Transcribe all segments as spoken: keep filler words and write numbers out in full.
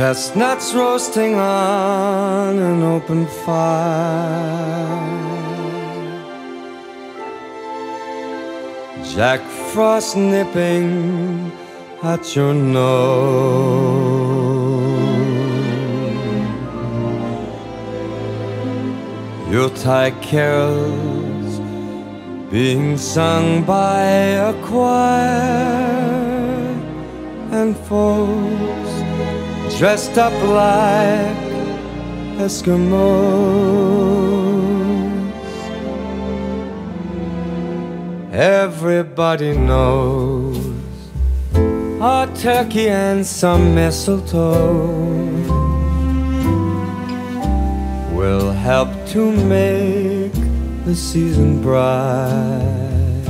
Chestnuts roasting on an open fire, Jack Frost nipping at your nose. Yuletide carols being sung by a choir, and folks dressed up like Eskimos. Everybody knows a turkey and some mistletoe will help to make the season bright.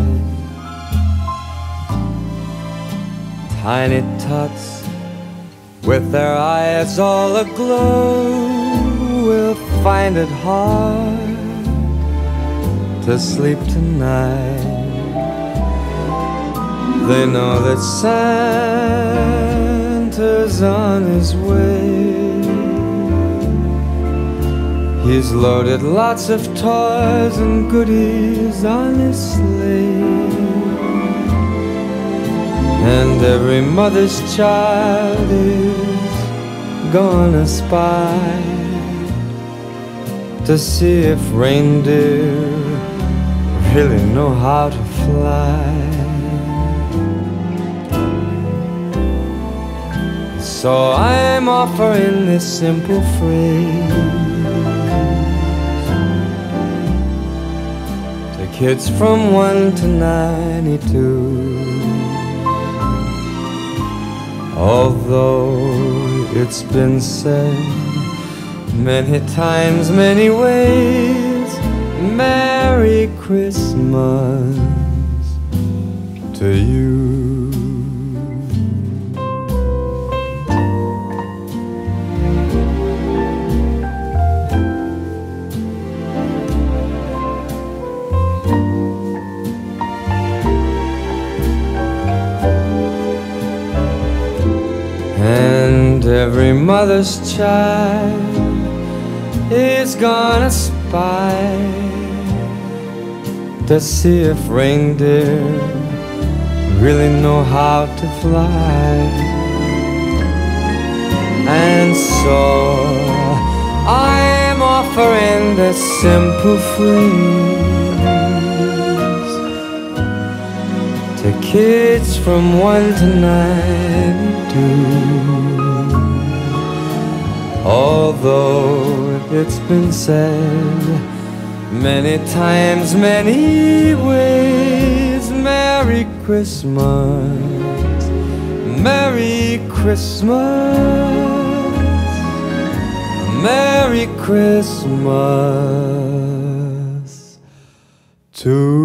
Tiny tots with their eyes all aglow will find it hard to sleep tonight. They know that Santa's on his way. He's loaded lots of toys and goodies on his sleigh, and every mother's child is gonna spy to see if reindeer really know how to fly. So I'm offering this simple phrase to kids from one to ninety-two. Although it's been said many times, many ways, Merry Christmas to you. And every mother's child is gonna spy to see if reindeer really know how to fly. And so I'm offering this simple phrase to kids from one to ninety-two. Although it's been said many times, many ways, Merry Christmas, Merry Christmas, Merry Christmas to